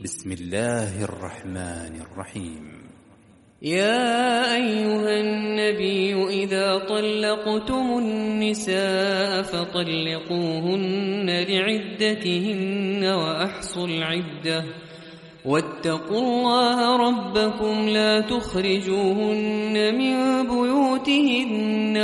بسم الله الرحمن الرحيم. يا أيها النبي إذا طلقتم النساء فطلقوهن لعدتهن وأحصوا العدة واتقوا الله ربكم لا تخرجوهن من بيوتهن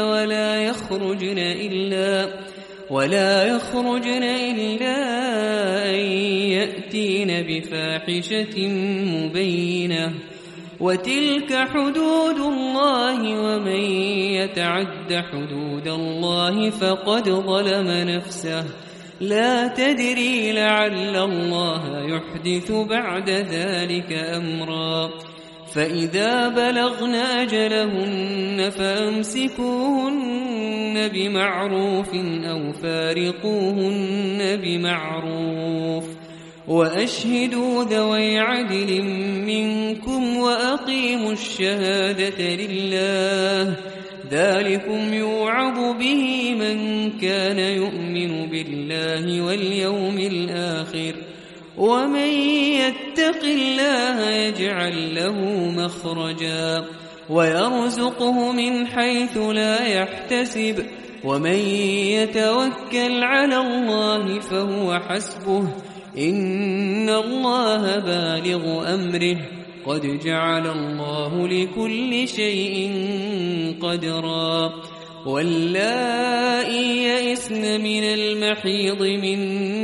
ولا يخرجن إلا أن يأتين بفاحشة مبينة وتلك حدود الله ومن يتعد حدود الله فقد ظلم نفسه لا تدري لعل الله يحدث بعد ذلك أمرا فإذا بلغن أجلهن فأمسكوهن بمعروف أو فارقوهن بمعروف وأشهدوا ذوي عدل منكم وأقيموا الشهادة لله ذلكم يوعظ به من كان يؤمن بالله واليوم الآخر ومن يتق الله يجعل له مخرجا ويرزقه من حيث لا يحتسب ومن يتوكل على الله فهو حسبه إن الله بالغ أمره قد جعل الله لكل شيء قدرا واللائي يئسن من المحيض من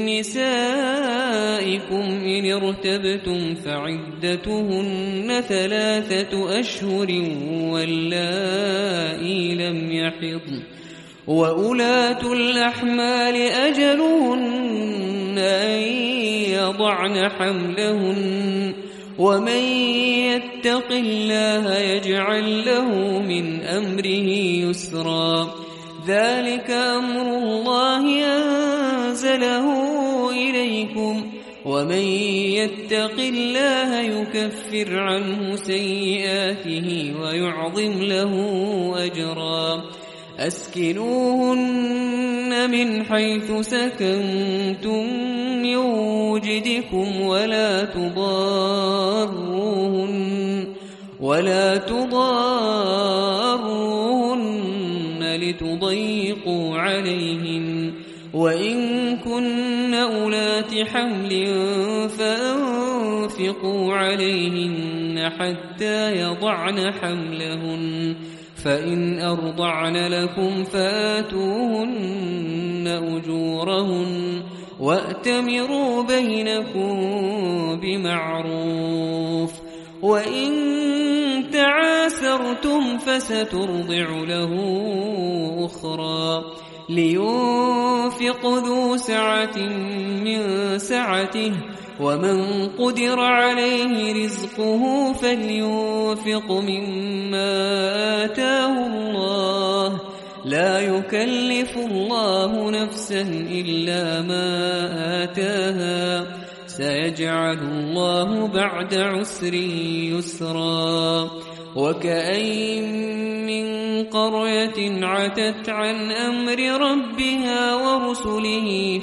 نسائكم إن ارتبتم فعدتهن 3 أشهر واللائي لم يحضن وأولاة الأحمال أجلهن أن يضعن حملهن ومن يتق الله يجعل له من أمره يسرا ذلك أمر الله أنزله إليكم ومن يتق الله يكفر عنه سيئاته ويعظم له أجرا أسكنوهن من حيث سكنتم من وجدكم ولا تضاروهن لتضيقوا عليهن وإن كن أولات حمل فأنفقوا عليهن حتى يضعن حملهن فإن أرضعن لكم فآتوهن أجورهن وأتمروا بينكم بمعروف وإن تعاسرتم فسترضع له أخرى لينفق ذو سعة من سعته ومن قدر عليه رزقه فلينفق مما آتاه الله لا يكلف الله نفسا إلا ما آتاها سيجعل الله بعد عسر يسرا وكأين من قرية عتت عن أمر ربها ورسله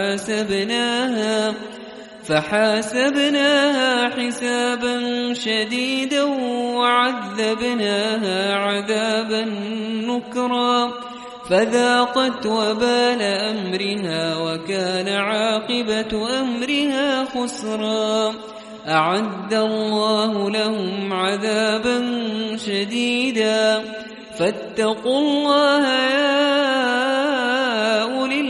فحاسبناها حسابا شديدا وعذبناها عذابا نكرا فذاقت وبال أمرها وكان عاقبة أمرها خسرا أعد الله لهم عذابا شديدا فاتقوا الله يا أولي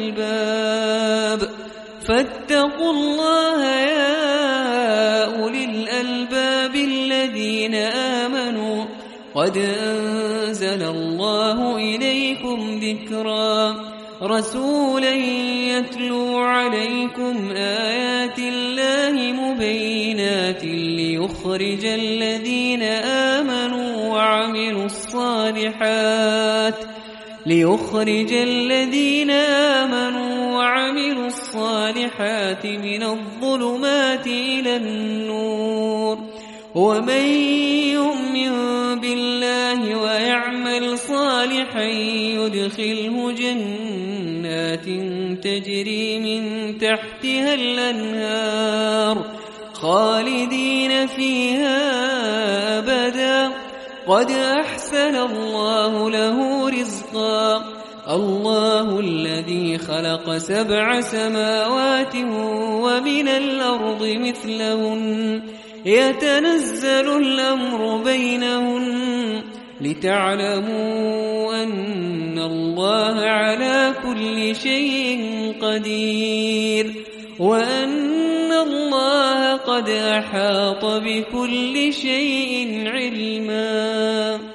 الألباب الذين آمنوا قد أنزل الله إليكم ذكرا رسولا يتلو عليكم آيات الله مبينات ليخرج الذين آمنوا وعملوا الصالحات من الظلمات إلى النور ومن يؤمن بالله ويعمل صالحا يدخله جنات تجري من تحتها الأنهار خالدين فيها أبدا قد أحسن الله له رزقا الله الذي خلق 7 سماوات ومن الأرض مثلهن يتنزل الأمر بينهن لتعلموا أن الله على كل شيء قدير وأن الله قد أحاط بكل شيء علما